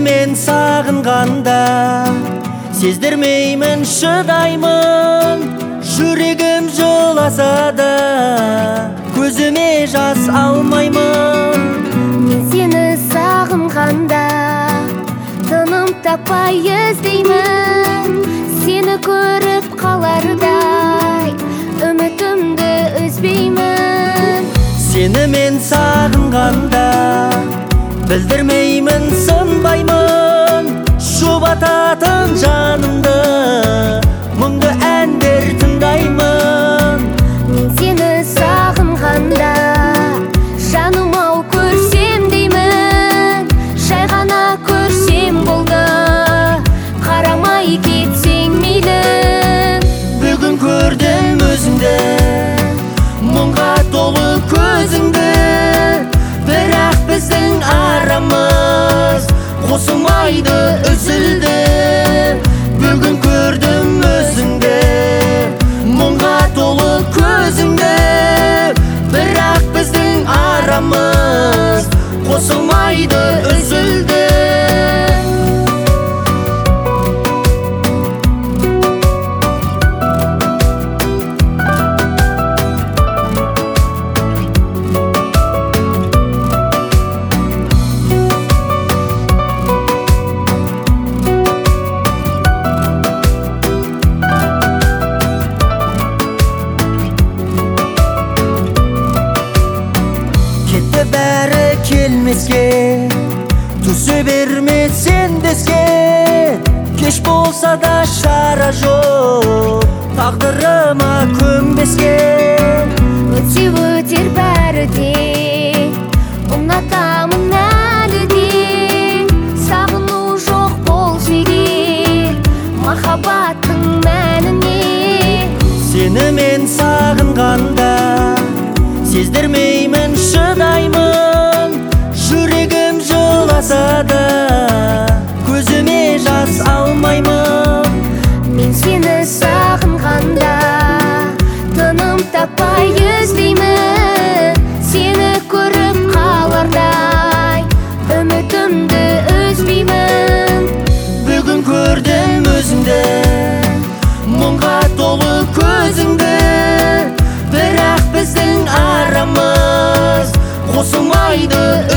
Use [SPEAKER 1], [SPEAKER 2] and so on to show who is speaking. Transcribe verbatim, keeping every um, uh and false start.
[SPEAKER 1] мен сағынғанда сездірмеймін, шыдаймын. Жүрегім жыласа да көзіме жас алмаймын.
[SPEAKER 2] Мен сені сағынғанда тыным таппай іздеймін. Сені көріп қалардай үмітімді үзбеймін.
[SPEAKER 1] Сені мен сағынғанда білдірмеймін, сынбаймын. Жұбататын жанымды мұңды әндер тыңдаймын.
[SPEAKER 2] Мен сені сағынғанда жаным ау көрсем деймін. Жай ғана көрсем болды, қарамай кетсең мейлі.
[SPEAKER 1] Бүгін көрдім өзіңді, мұңға толы көзіңді. Бірақ біздің арамыз қосылмайды, үзілді. Бүгін көрдім өзіңді, мұңға толы көзіңді. Бірақ біздің арамыз қосылмайды, үзілді. Кетті бәрі келмеске, түсе берме сен деске. Кеш болса да шара жоқ, тағдырыма көнбеске.
[SPEAKER 2] Өте өтер бәрі де, ұнатамын әлі де. Сағыну жоқ болса егер махаббаттың мәніне.
[SPEAKER 1] Сені мен сағынғанда сездірмеймін, шыдаймын. Жүрегім жыласа да көзіме жас алмаймын.
[SPEAKER 2] Мен сені сағынғанда тыным таппай іздеймін. Сені көріп қалардай үмітімді үзбеймін.
[SPEAKER 1] Бүгін көрдім өзіңді, мұңға толы көзіңді. Бірақ біздің арамыз қосылмайды,